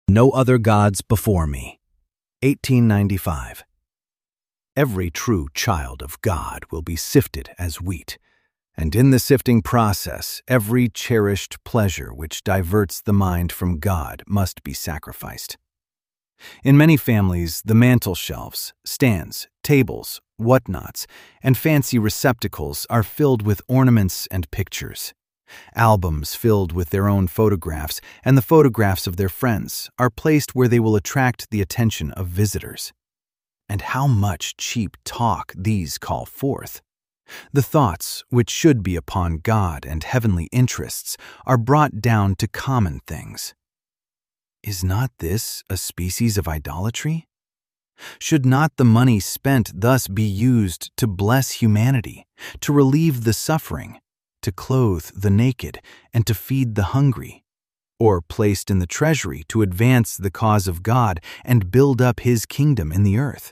No Other Gods Before Me, 1895. Every true child of God will be sifted as wheat, and in the sifting process, every cherished pleasure which diverts the mind from God must be sacrificed. In many families, the mantel shelves, stands, tables, whatnots, and fancy receptacles are filled with ornaments and pictures. Albums filled with their own photographs and the photographs of their friends are placed where they will attract the attention of visitors. And how much cheap talk these call forth! The thoughts, which should be upon God and heavenly interests, are brought down to common things. Is not this a species of idolatry? Should not the money spent thus be used to bless humanity, to relieve the suffering, to clothe the naked, and to feed the hungry, or placed in the treasury to advance the cause of God and build up His kingdom in the earth?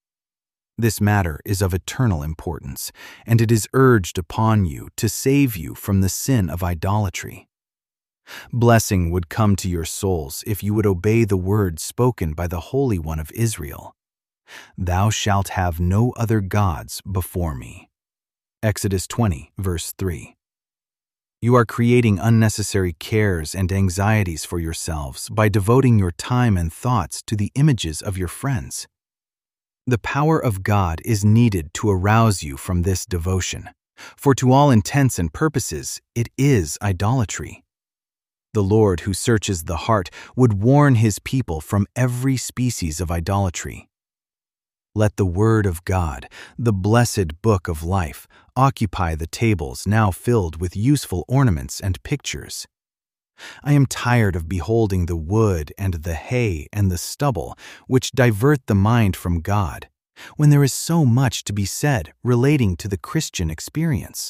This matter is of eternal importance, and it is urged upon you to save you from the sin of idolatry. Blessing would come to your souls if you would obey the word spoken by the Holy One of Israel. Thou shalt have no other gods before me. Exodus 20, verse 3. You are creating unnecessary cares and anxieties for yourselves by devoting your time and thoughts to the images of your friends. The power of God is needed to arouse you from this devotion, for to all intents and purposes, it is idolatry. The Lord who searches the heart would warn His people from every species of idolatry. Let the Word of God, the blessed book of life, occupy the tables now filled with useful ornaments and pictures. I am tired of beholding the wood and the hay and the stubble which divert the mind from God, when there is so much to be said relating to the Christian experience.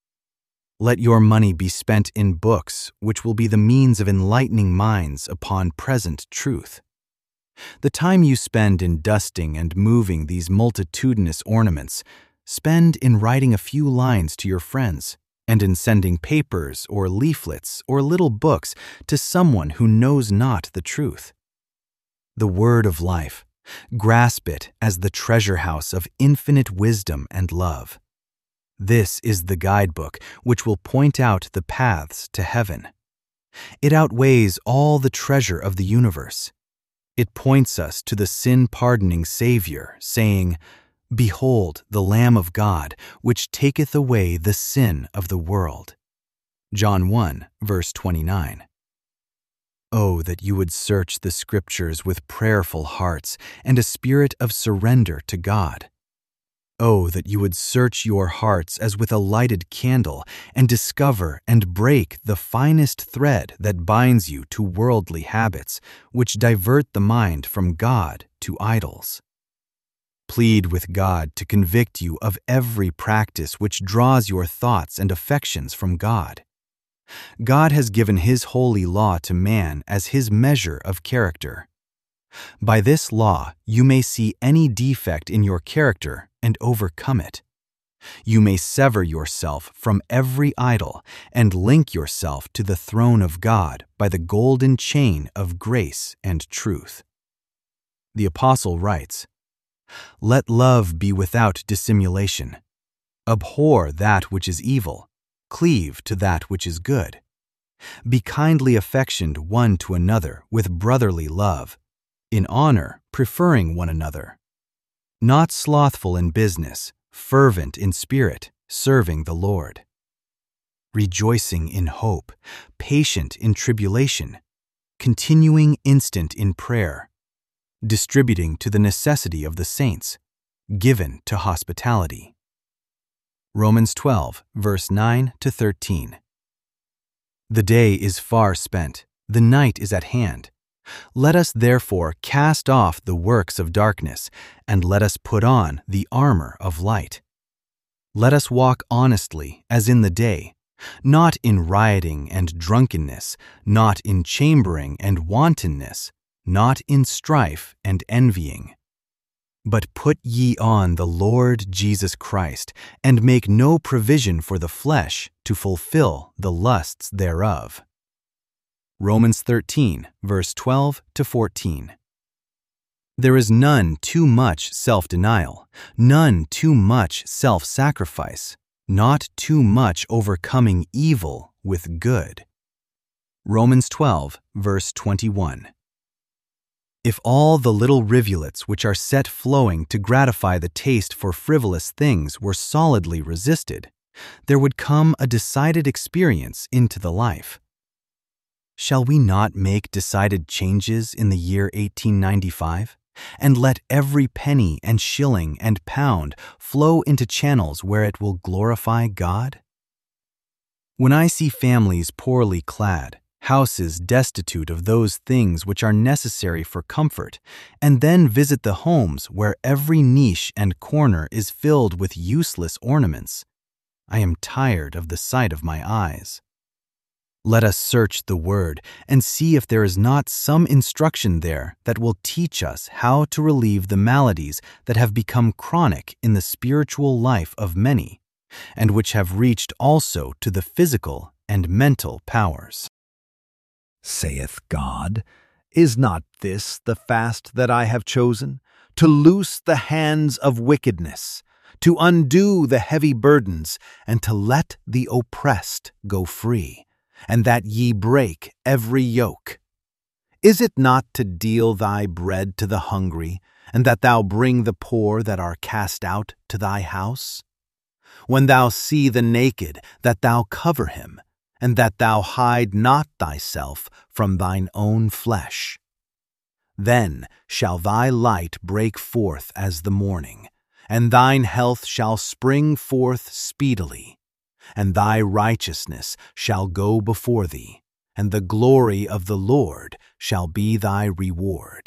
Let your money be spent in books which will be the means of enlightening minds upon present truth. The time you spend in dusting and moving these multitudinous ornaments, spend in writing a few lines to your friends, and in sending papers or leaflets or little books to someone who knows not the truth. The word of life, grasp it as the treasure house of infinite wisdom and love. This is the guidebook which will point out the paths to heaven. It outweighs all the treasure of the universe. It points us to the sin-pardoning Savior, saying, Behold the Lamb of God, which taketh away the sin of the world. John 1, verse 29. Oh, that you would search the Scriptures with prayerful hearts and a spirit of surrender to God. Oh, that you would search your hearts as with a lighted candle and discover and break the finest thread that binds you to worldly habits, which divert the mind from God to idols. Plead with God to convict you of every practice which draws your thoughts and affections from God. God has given His holy law to man as His measure of character. By this law, you may see any defect in your character and overcome it. You may sever yourself from every idol and link yourself to the throne of God by the golden chain of grace and truth. The Apostle writes, Let love be without dissimulation. Abhor that which is evil. Cleave to that which is good. Be kindly affectioned one to another with brotherly love, in honor preferring one another. Not slothful in business, fervent in spirit, serving the Lord. Rejoicing in hope, patient in tribulation, continuing instant in prayer, distributing to the necessity of the saints, given to hospitality. Romans 12, verse 9 to 13. The day is far spent, the night is at hand. Let us therefore cast off the works of darkness, and let us put on the armor of light. Let us walk honestly as in the day, not in rioting and drunkenness, not in chambering and wantonness, not in strife and envying. But put ye on the Lord Jesus Christ, and make no provision for the flesh to fulfill the lusts thereof. Romans 13, verse 12 to 14. There is none too much self-denial, none too much self-sacrifice, not too much overcoming evil with good. Romans 12, verse 21. If all the little rivulets which are set flowing to gratify the taste for frivolous things were solidly resisted, there would come a decided experience into the life. Shall we not make decided changes in the year 1895, and let every penny and shilling and pound flow into channels where it will glorify God? When I see families poorly clad, houses destitute of those things which are necessary for comfort, and then visit the homes where every niche and corner is filled with useless ornaments, I am tired of the sight of my eyes. Let us search the Word and see if there is not some instruction there that will teach us how to relieve the maladies that have become chronic in the spiritual life of many, and which have reached also to the physical and mental powers. Saith God, is not this the fast that I have chosen? To loose the hands of wickedness, to undo the heavy burdens, and to let the oppressed go free, and that ye break every yoke. Is it not to deal thy bread to the hungry, and that thou bring the poor that are cast out to thy house? When thou see the naked, that thou cover him, and that thou hide not thyself from thine own flesh. Then shall thy light break forth as the morning, and thine health shall spring forth speedily, and thy righteousness shall go before thee, and the glory of the Lord shall be thy reward.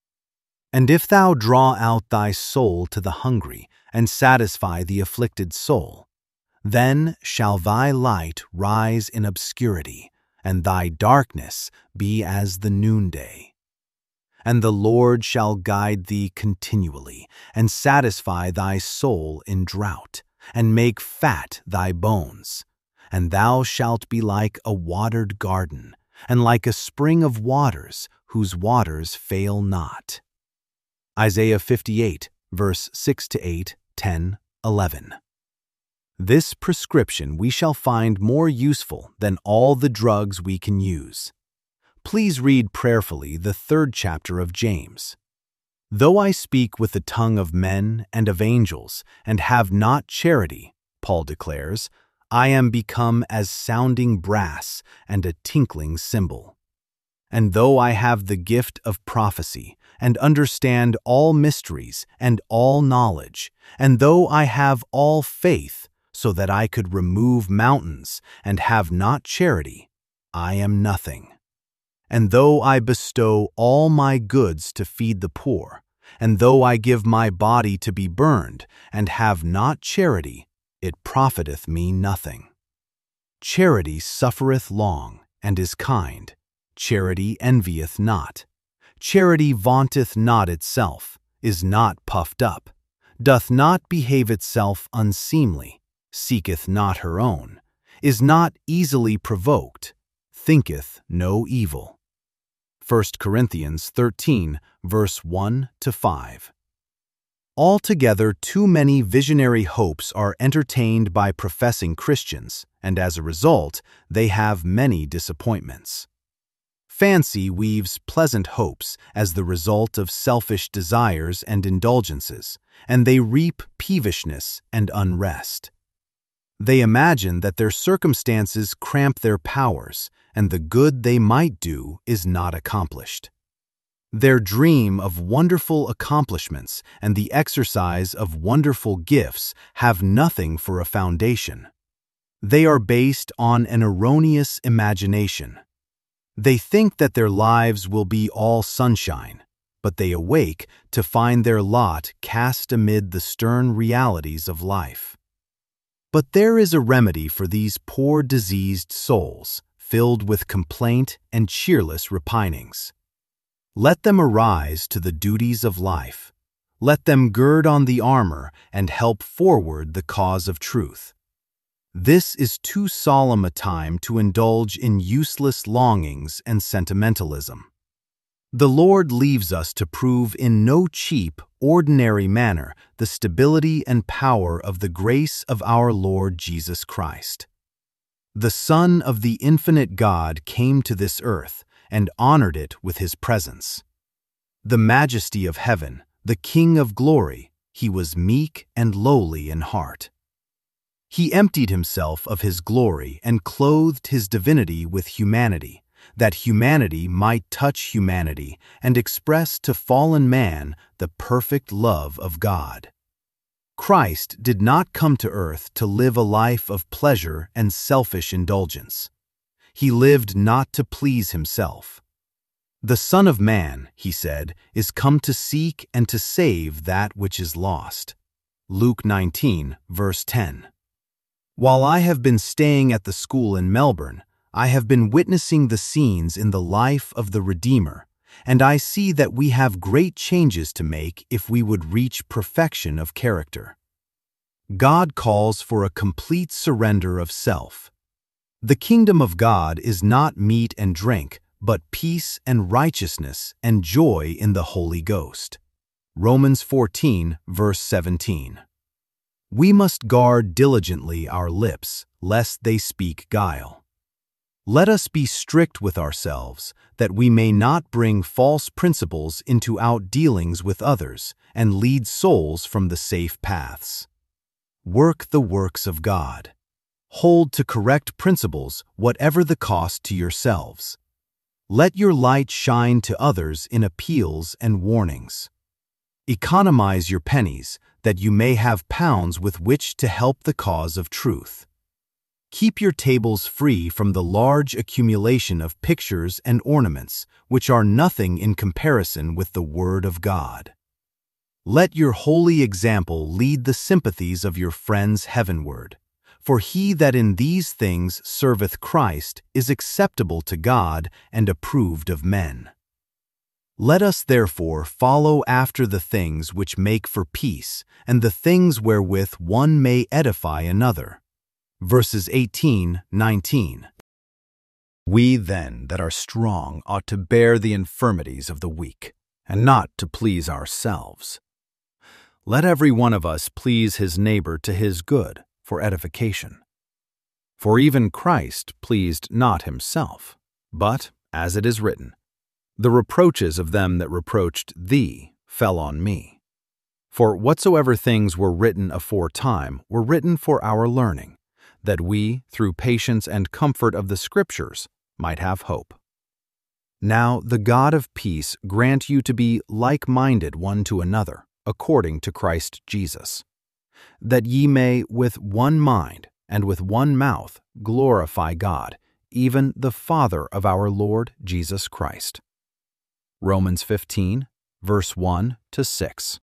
And if thou draw out thy soul to the hungry, and satisfy the afflicted soul, then shall thy light rise in obscurity, and thy darkness be as the noonday. And the Lord shall guide thee continually, and satisfy thy soul in drought, and make fat thy bones. And thou shalt be like a watered garden, and like a spring of waters, whose waters fail not. Isaiah 58, verse 6 to 8, 10, 11. This prescription we shall find more useful than all the drugs we can use. Please read prayerfully the 3rd chapter of James. Though I speak with the tongue of men and of angels, and have not charity, Paul declares, I am become as sounding brass and a tinkling cymbal. And though I have the gift of prophecy, and understand all mysteries and all knowledge, and though I have all faith, so that I could remove mountains, and have not charity, I am nothing. And though I bestow all my goods to feed the poor, and though I give my body to be burned, and have not charity, it profiteth me nothing. Charity suffereth long, and is kind. Charity envieth not. Charity vaunteth not itself, is not puffed up, doth not behave itself unseemly, seeketh not her own, is not easily provoked, thinketh no evil. 1 Corinthians 13, verse 1 to 5. Altogether, too many visionary hopes are entertained by professing Christians, and as a result, they have many disappointments. Fancy weaves pleasant hopes as the result of selfish desires and indulgences, and they reap peevishness and unrest. They imagine that their circumstances cramp their powers, and the good they might do is not accomplished. Their dream of wonderful accomplishments and the exercise of wonderful gifts have nothing for a foundation. They are based on an erroneous imagination. They think that their lives will be all sunshine, but they awake to find their lot cast amid the stern realities of life. But there is a remedy for these poor diseased souls, filled with complaint and cheerless repinings. Let them arise to the duties of life. Let them gird on the armor and help forward the cause of truth. This is too solemn a time to indulge in useless longings and sentimentalism. The Lord leaves us to prove in no cheap, ordinary manner the stability and power of the grace of our Lord Jesus Christ. The Son of the infinite God came to this earth and honored it with his presence. The majesty of heaven, the King of glory, he was meek and lowly in heart. He emptied himself of his glory and clothed his divinity with humanity, that humanity might touch humanity and express to fallen man the perfect love of God. Christ did not come to earth to live a life of pleasure and selfish indulgence. He lived not to please himself. The Son of Man, he said, is come to seek and to save that which is lost. Luke 19, verse 10. While I have been staying at the school in Melbourne, I have been witnessing the scenes in the life of the Redeemer, and I see that we have great changes to make if we would reach perfection of character. God calls for a complete surrender of self. The kingdom of God is not meat and drink, but peace and righteousness and joy in the Holy Ghost. Romans 14, verse 17. We must guard diligently our lips, lest they speak guile. Let us be strict with ourselves, that we may not bring false principles into outdealings with others and lead souls from the safe paths. Work the works of God. Hold to correct principles, whatever the cost to yourselves. Let your light shine to others in appeals and warnings. Economize your pennies, that you may have pounds with which to help the cause of truth. Keep your tables free from the large accumulation of pictures and ornaments, which are nothing in comparison with the Word of God. Let your holy example lead the sympathies of your friends heavenward. For he that in these things serveth Christ is acceptable to God and approved of men. Let us therefore follow after the things which make for peace, and the things wherewith one may edify another. Verses 18, 19. We then that are strong ought to bear the infirmities of the weak, and not to please ourselves. Let every one of us please his neighbor to his good, for edification. For even Christ pleased not himself, but, as it is written, the reproaches of them that reproached thee fell on me. For whatsoever things were written aforetime were written for our learning, that we, through patience and comfort of the Scriptures, might have hope. Now the God of peace grant you to be like-minded one to another, according to Christ Jesus, that ye may with one mind and with one mouth glorify God, even the Father of our Lord Jesus Christ. Romans 15, verse 1 to 6.